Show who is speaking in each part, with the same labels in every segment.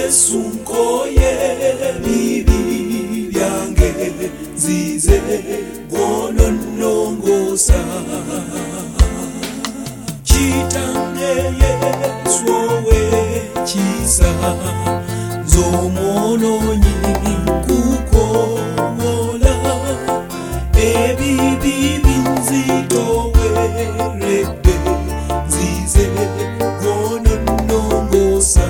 Speaker 1: Yesu nkoye bibi byange nzize gononongosa Chitange Yesu owe chisa Zomononyi kukomola Ebibi binzito werede Nzize gononongosa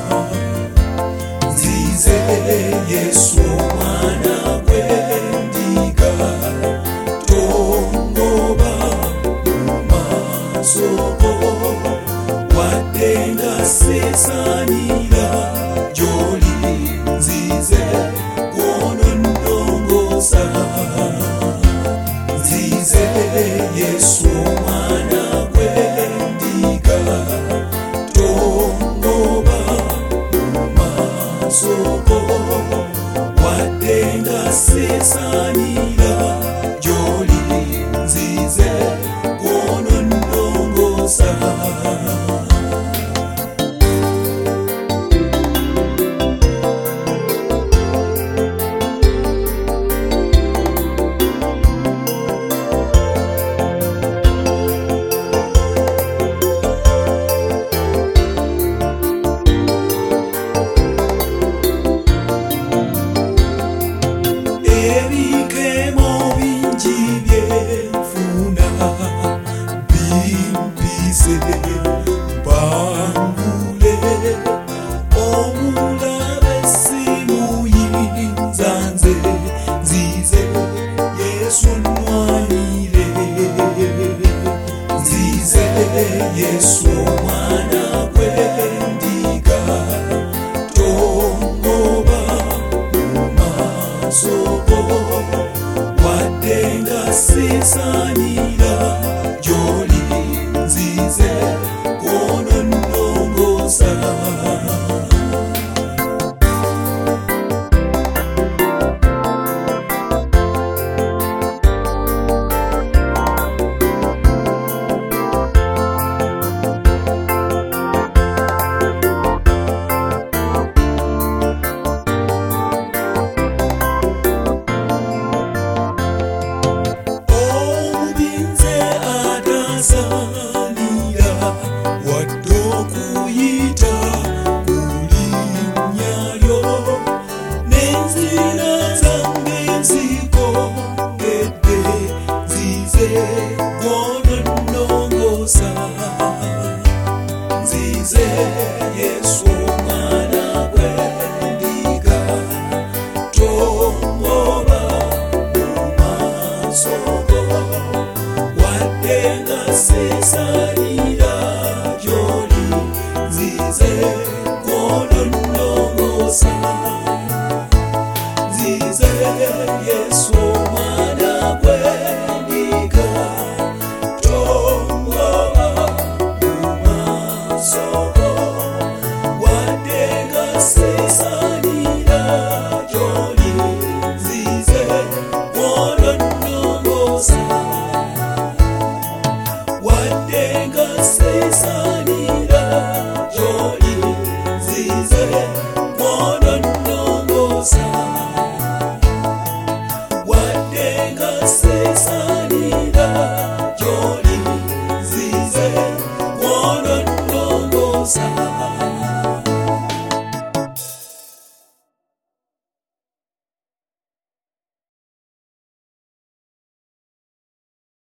Speaker 1: Nzize Yesu mwana kwendiga Tongoba umasoko Wadenga sesanira Joli Nzize gononongosa Nzize Yesu mwana kwendiga Tongoba umasoko Wadenga sesanira Joli Nzize gononongosa Bangule omula besimu yinzanze Nzize Yesu nwanire Nzize Yesu mwana kwendiga Tongoba umasoko Wadenga sesanira Joli Nzize gononongosa Obinze atasanira Wadokuyita kulimnyalyo Nenzira zange nzikongedde Nzize gononongosa Nzize Yesu mwana kwendiga Tongoba umasoko Wadenga sesanira Joli Nzize gononongosa Nzize Yesu mwana kwendiga Tongoba umasoko Wadenga sesanira Joli Nzize gononongosa Wadenga sesanira Joli Nzize gononongosa Wadenga sesanira Joli Nzize gononongosa